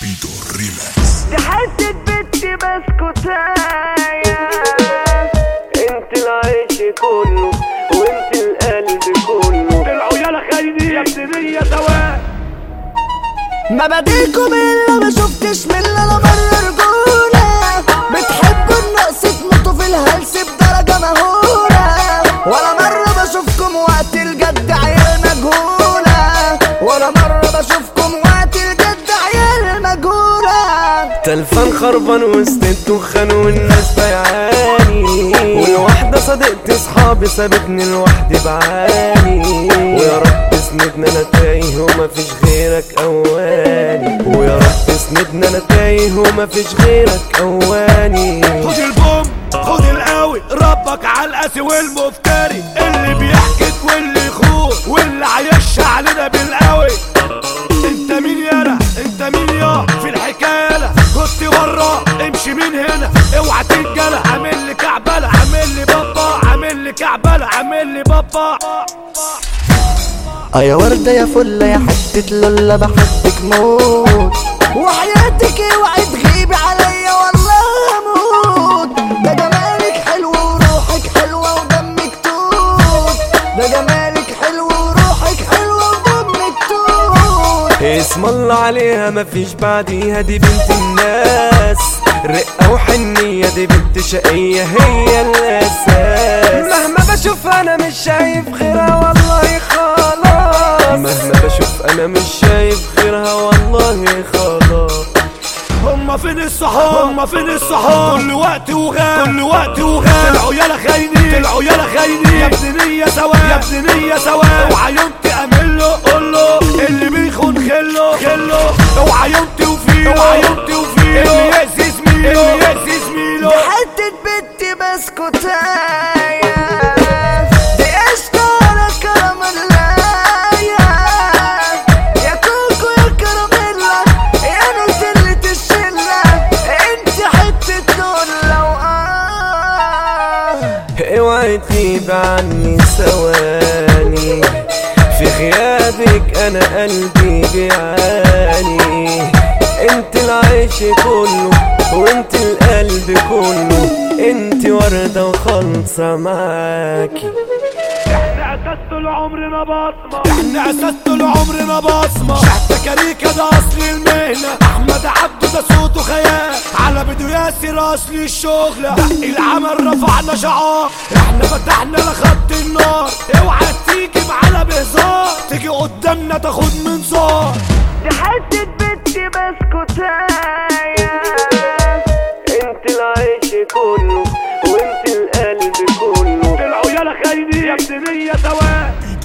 بيتو ريماكس. دي حتة بنتي بسكوتاية، انت العيش كله وانت القلب كله. طلعوا يالا خاينين يا ابنية سواء مبادئكم اللي ما شفتش من اللي انا بره رجولة. بتحبوا النقص تموتوا في الهلس بدرجة مهولة. ولا مرة بشوفكم وقت الجد عيال مجهولة. ولا مرة بشوفكم وقت الجد عيال مجهولة. تلفان خربان وسط الدخان والناس بايعاني، والواحدة صديقتي صحابي سابتني لوحدي بعاني. ويا رب اسندنا انا تايه ومفيش غيرك اواني. ويا رب اسندنا انا تايه ومفيش غيرك اواني. خد البوم خد القوي ربك على القاسي والمفتري، اللي بيحكي واللي يخون واللي عايش علينا بالقوي. انت مين يالا انت مين يا في الحكايه؟ كنت برا امشي من هنا اوعى تتجلى. عامل لي كعبله عامل لي بابا عامل لي كعبله عامل لي بابا. يا وردة يا فلة يا حتة لولة بحبك موت. وحياتك اوعي تغيبي عليا والله اموت. ده جمالك حلو وروحك حلوة ودمك توت. ده جمالك حلو وروحك حلوة ودمك توت. اسم الله عليها مفيش بعديها، دي بنت الناس رقة وحنية، دي بنت شقية هي الأساس. مهما بشوف أنا مش شايف غيرها والله خلاص. مهما بشوف أنا مش شايف غيرها والله خلاص. هما فين الصحاب هما فين الصحاب؟ كل وقت وغاب كل وقت وغاب. طلعوا يالا خاينين طلعوا يالا خاينين يا ابنية سواء يا ابنية سواء. اوعى يوم تأمن له قول له اللي بيخون خله خله. اوعى يوم توفيه اوعى يوم توفيه اللي يأذي زميله اللي يأذي زميله. دي حتة بنتي بسكوتاية، دي قشطة على كراميلاية. يا كوكو يا كراميلا يا نوتيلة الشلة، انت حتة دولة اوعي تغيب عني ثواني، في غيابك انا قلبي بيعاني. انت العيش كله وانت القلب كله، انت وردة وخالصة معاكي. احنا اساس طول عمرنا بصمة احنا اساس طول عمرنا بصمة. شحتة كاريكا ده اصل المهنة، احمد عبده ده صوته خيال. على بدو ياسر اصل الشغلة، دق العمل رفعنا شعار. احنا فتحنا لخط النار، اوعى تيجي معانا بهزار. تيجي قدامنا تاخد منظار. دي حتة بنتي بسكوتاية، انت العيش كله وانت القلب كله. طلعوا يالا خاينين يا ابنية سواء.